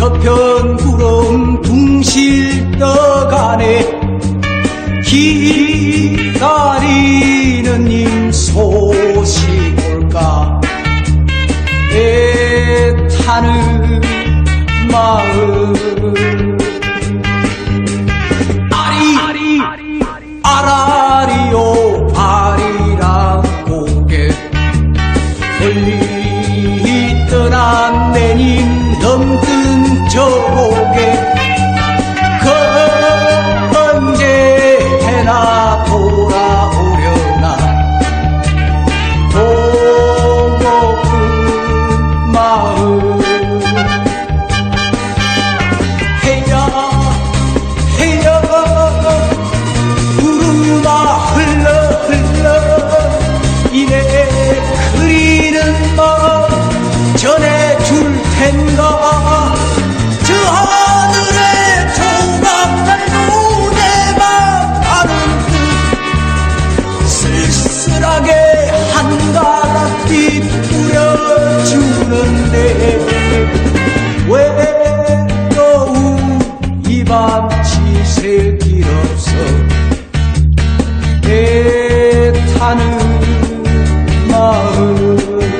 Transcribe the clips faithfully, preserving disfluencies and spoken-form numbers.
저편 구름 둥실 떠가네. 기다리는 님 소식 올까 애타는 마음. 아리 아라리요 아리랑 고개 멀리 떠난 내님 넘뜬 저 고개 그 언제나 돌아오려나 보고픈 마음. 해야 해야 구름아 흘러 흘러 이래 그리는 마음 전해줄 텐가. 저 하늘에 조각 달고 내 맘 아는 듯 쓸쓸하게 한가닥 빛 뿌려주는데 외로운 이 밤 지새 길 없어 애타는 마음.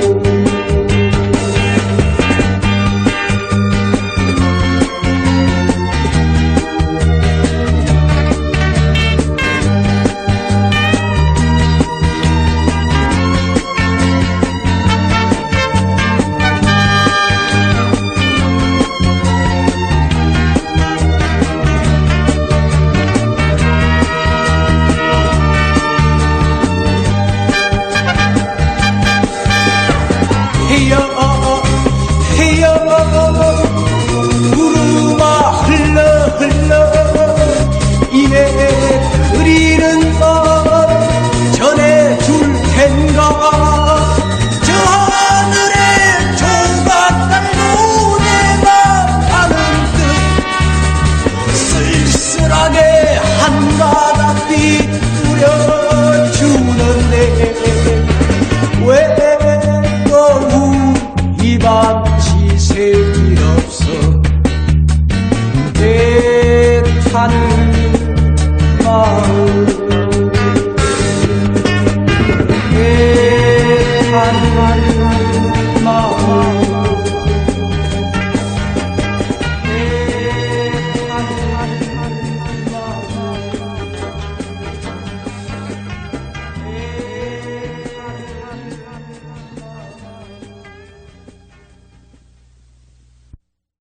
해여 해여 구름아 흘러 흘러 이내 그리는 맘 전해줄 텐가. 저 하늘에 조각 달고 내 맘 아는 듯 쓸쓸하게 한가닥 빛 뿌려주는데 왜 이 밤 지새 길 없어 애타는 마음.